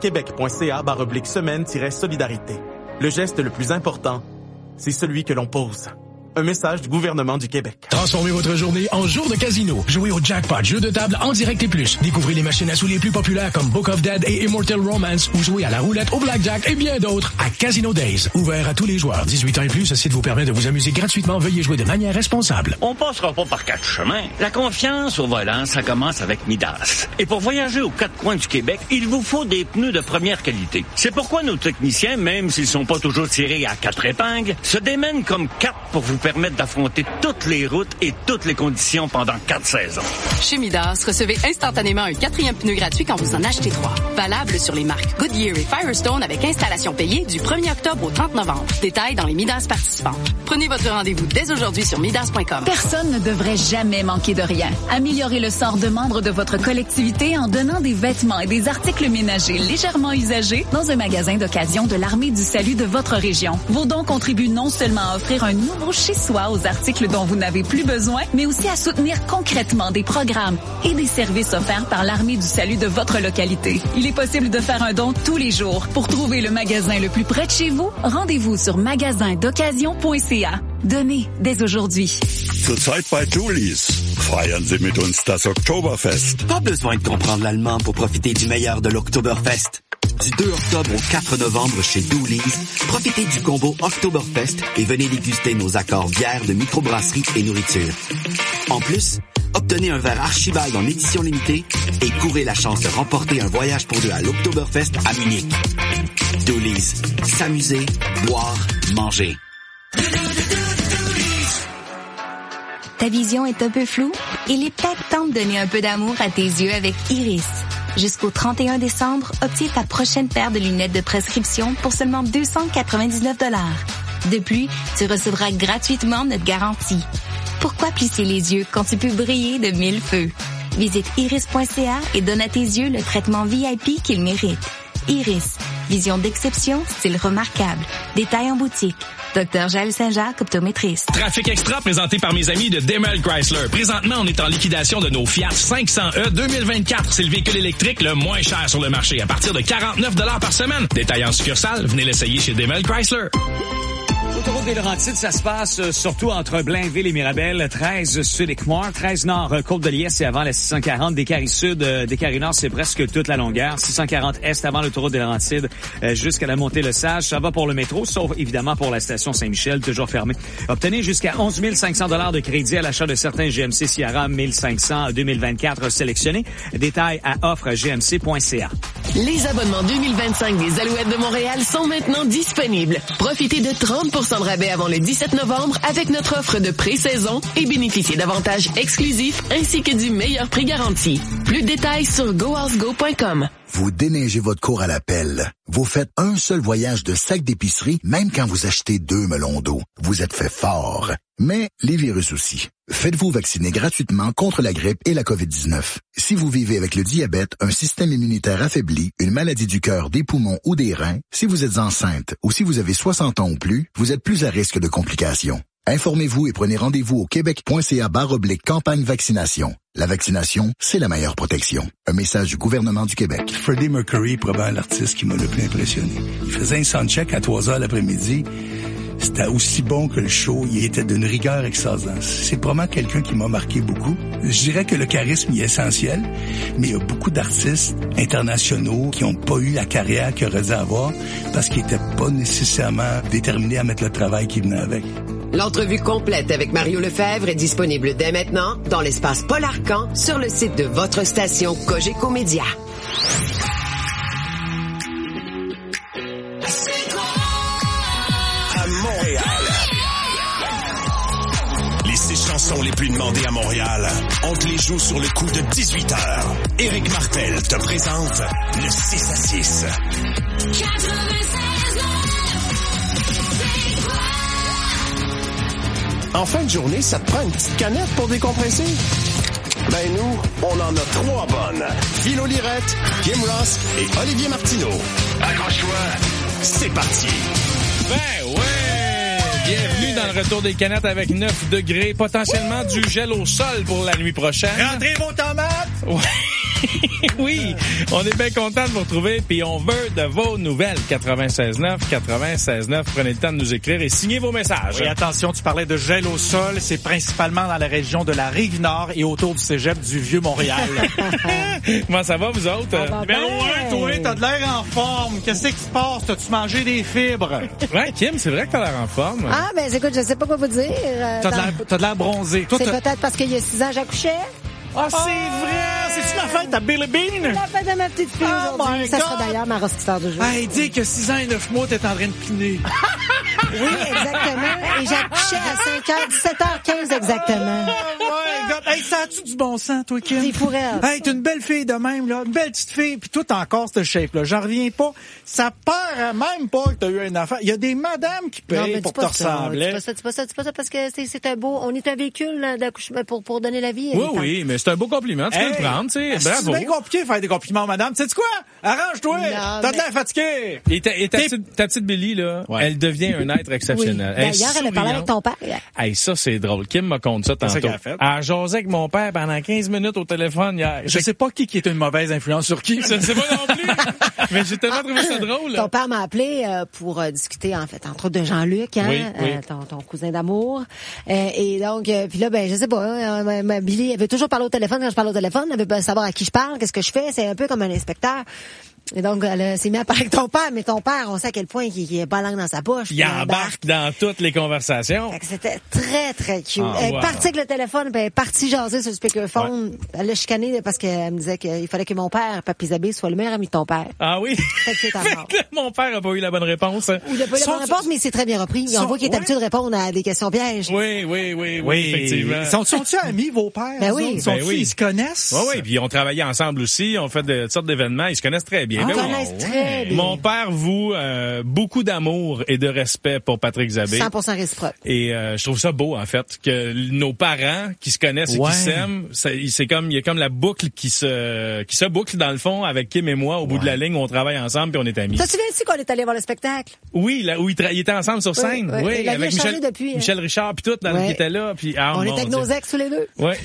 québec.ca/semaine-solidarité. Le geste le plus important, c'est celui que l'on pose. Un message du gouvernement du Québec. Transformez votre journée en jour de casino. Jouez au jackpot, jeu de table en direct et plus. Découvrez les machines à sous les plus populaires comme Book of Dead et Immortal Romance ou jouez à la roulette, au blackjack et bien d'autres à Casino Days. Ouvert à tous les joueurs. 18 ans et plus, ce site vous permet de vous amuser gratuitement. Veuillez jouer de manière responsable. On passera pas par quatre chemins. La confiance au volant, ça commence avec Midas. Et pour voyager aux quatre coins du Québec, il vous faut des pneus de première qualité. C'est pourquoi nos techniciens, même s'ils sont pas toujours tirés à quatre épingles, se démènent comme cap pour vous permettre d'affronter toutes les routes et toutes les conditions pendant 4 saisons. Chez Midas, recevez instantanément un 4e pneu gratuit quand vous en achetez 3. Valable sur les marques Goodyear et Firestone avec installation payée du 1er octobre au 30 novembre. Détails dans les Midas participants. Prenez votre rendez-vous dès aujourd'hui sur midas.com. Personne ne devrait jamais manquer de rien. Améliorez le sort de membres de votre collectivité en donnant des vêtements et des articles ménagers légèrement usagés dans un magasin d'occasion de l'Armée du Salut de votre région. Vos dons contribuent non seulement à offrir un nouveau chez-soi aux articles dont vous n'avez plus besoin, mais aussi à soutenir concrètement des programmes et des services offerts par l'Armée du Salut de votre localité. Il est possible de faire un don tous les jours. Pour trouver le magasin le plus près de chez vous, rendez-vous sur magasindoccasion.ca. Donnez dès aujourd'hui. Zurzeit bei Dulis. Feiern Sie mit uns das Oktoberfest. Pas besoin de comprendre l'allemand pour profiter du meilleur de l'Oktoberfest. Du 2 octobre au 4 novembre chez Doolies, profitez du combo Oktoberfest et venez déguster nos accords bières de microbrasserie et nourriture. En plus, obtenez un verre Archibald en édition limitée et courez la chance de remporter un voyage pour deux à l'Oktoberfest à Munich. Doolies, s'amuser, boire, manger. Ta vision est un peu floue? Il est peut-être temps de donner un peu d'amour à tes yeux avec Iris. Jusqu'au 31 décembre, obtiens ta prochaine paire de lunettes de prescription pour seulement 299 $. De plus, tu recevras gratuitement notre garantie. Pourquoi plisser les yeux quand tu peux briller de 1000 feux? Visite iris.ca et donne à tes yeux le traitement VIP qu'ils méritent. Iris, vision d'exception, style remarquable. Détails en boutique. Dr. Jaël Saint-Jacques, optométriste. Trafic Extra présenté par mes amis de Demel Chrysler. Présentement, on est en liquidation de nos Fiat 500e 2024. C'est le véhicule électrique le moins cher sur le marché, à partir de 49 $ par semaine. Détail en succursale, venez l'essayer chez Demel Chrysler. L'autoroute des Laurentides, ça se passe surtout entre Blainville et Mirabel, 13 Sud et Quemore, 13 Nord, Côte-de-Liesse et avant la 640, Décarie Sud, Décarie Nord, c'est presque toute la longueur, 640 Est avant l'autoroute des Laurentides jusqu'à la montée Le Sage. Ça va pour le métro, sauf évidemment pour la station Saint-Michel, toujours fermée. Obtenez jusqu'à 11 500 $ de crédit à l'achat de certains GMC Sierra 1500 2024 sélectionnés. Détails à offre-gmc.ca. Les abonnements 2025 des Alouettes de Montréal sont maintenant disponibles. Profitez de 30% de rabais avant le 17 novembre avec notre offre de pré-saison et bénéficiez d'avantages exclusifs ainsi que du meilleur prix garanti. Plus de détails sur gohousego.com. Vous déneigez votre cour à la pelle. Vous faites un seul voyage de sac d'épicerie, même quand vous achetez 2 melons d'eau. Vous êtes fait fort. Mais les virus aussi. Faites-vous vacciner gratuitement contre la grippe et la COVID-19. Si vous vivez avec le diabète, un système immunitaire affaibli, une maladie du cœur, des poumons ou des reins, si vous êtes enceinte ou si vous avez 60 ans ou plus, vous êtes plus à risque de complications. Informez-vous et prenez rendez-vous au québec.ca/campagne vaccination. La vaccination, c'est la meilleure protection. Un message du gouvernement du Québec. Freddie Mercury est probablement l'artiste qui m'a le plus impressionné. Il faisait un soundcheck à 3h l'après-midi. C'était aussi bon que le show. Il était d'une rigueur extraordinaire. C'est probablement quelqu'un qui m'a marqué beaucoup. Je dirais que le charisme y est essentiel, mais il y a beaucoup d'artistes internationaux qui n'ont pas eu la carrière qu'ils auraient dû avoir parce qu'ils n'étaient pas nécessairement déterminés à mettre le travail qui venait avec. L'entrevue complète avec Mario Lefebvre est disponible dès maintenant dans l'espace Paul Arcan sur le site de votre station Cogeco Média. À Montréal. Les 6 chansons les plus demandées à Montréal. On te les joue sur le coup de 18h. Éric Martel te présente le 6 à 6. En fin de journée, ça te prend une petite canette pour décompresser? Ben nous, on en a 3 bonnes. Philo Lirette, Kim Ross et Olivier Martineau. Accroche-toi, c'est parti. Ben ouais! Bienvenue dans le retour des canettes avec 9 degrés, potentiellement du gel au sol pour la nuit prochaine. Rentrez vos tomates! Ouais. Oui, on est bien content de vous retrouver, puis on veut de vos nouvelles. 96.9, 96.9, prenez le temps de nous écrire et signez vos messages. Oui, attention, tu parlais de gel au sol, c'est principalement dans la région de la Rive-Nord et autour du cégep du Vieux-Montréal. Comment ça va, vous autres? Ben ouais, toi, t'as de l'air en forme. Qu'est-ce qui se passe? T'as-tu mangé des fibres? Ouais, Kim, c'est vrai que t'as l'air en forme. Ah, ben écoute, je sais pas quoi vous dire. T'as de l'air bronzé. Toi, c'est peut-être parce qu'il y a 6 ans, j'accouchais. Ah, c'est vrai! C'est-tu la fête à Billy Bean? La fête de ma petite fille aujourd'hui. Ça sera d'ailleurs ma rockstar du jour. Hey, dis que 6 ans et 9 mois, t'es en train de piner. Oui, exactement. Et j'accouchais à 17h15 exactement. Hey, ça a-tu du bon sens, toi, Kim? C'est pour elle. Hey, t'es une belle fille de même, là. Une belle petite fille. Puis toi, t'as encore cette shape-là. J'en reviens pas. Ça paraît même pas que t'as eu une affaire. Il y a des madames qui payent pour te ressembler. C'est pas ça, parce que c'est un beau, on est un véhicule d'accouchement pour donner la vie. Oui, mais c'est un beau compliment. Tu peux le prendre, tu sais. Bravo. C'est bien compliqué de faire des compliments, madame. Tu sais quoi? Arrange-toi. T'as de l'air fatigué. Et ta petite Billy, là, elle devient un être exceptionnel. Oui. D'ailleurs, elle a parlé avec ton père. Hey, ça, c'est drôle. Kim m'a conté ça tantôt. Elle a jasé avec mon père pendant 15 minutes au téléphone hier. Je sais pas qui est une mauvaise influence sur qui. Je sais pas non plus. Mais j'ai tellement trouvé ça drôle. Ton père m'a appelé pour discuter, en fait, entre autres de Jean-Luc, hein, ton cousin d'amour. Et donc, puis là, ben, je sais pas, Billy, elle veut toujours parler au téléphone quand je parle au téléphone. Elle veut savoir à qui je parle, qu'est-ce que je fais. C'est un peu comme un inspecteur. Et donc, elle s'est mise à parler avec ton père, mais ton père, on sait à quel point il a pas la langue dans sa bouche. Il embarque dans toutes les conversations. C'était très, très cute. Elle est wow. partie avec le téléphone, puis elle est partie jaser sur le speakerphone. Ouais. Elle l'a chicané parce qu'elle me disait qu'il fallait que mon père, Papy Zabé, soit le meilleur ami de ton père. Ah oui? Fait que mon père a pas eu la bonne réponse. Il a pas eu la bonne réponse, mais il s'est très bien repris. On voit qu'il est habitué de répondre à des questions pièges. Oui, effectivement. Sont-ils amis, vos pères? Ben oui. Ils se connaissent? Oui, puis ils ont travaillé ensemble aussi. On fait toutes sortes d'événements. Ils se connaissent très bien. Ils se connaissent très bien. Mon père voue beaucoup d'amour et de respect pour Patrick Zabé. 100% réciproque. Et je trouve ça beau, en fait, que nos parents qui se connaissent et qui s'aiment, c'est comme, il y a comme la boucle qui se boucle dans le fond avec Kim et moi au bout de la ligne où on travaille ensemble puis on est amis. Tu te souviens aussi qu'on est allé voir le spectacle? Oui, là où ils étaient ensemble sur scène. Oui, avec Michel Richard puis tout, qui était là. Puis, on était avec nos ex tous les deux. Oui.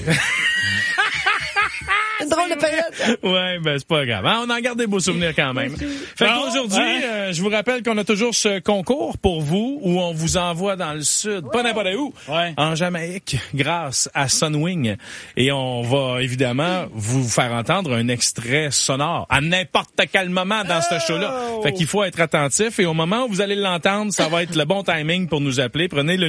Une drôle de période. Ouais, ben c'est pas grave. On en garde des beaux souvenirs quand même. Fait qu'aujourd'hui, je vous rappelle qu'on a toujours ce concours pour vous où on vous envoie dans le sud, pas n'importe où, en Jamaïque, grâce à Sunwing. Et on va évidemment vous faire entendre un extrait sonore à n'importe quel moment dans ce show-là. Fait qu'il faut être attentif et au moment où vous allez l'entendre, ça va être le bon timing pour nous appeler. Prenez le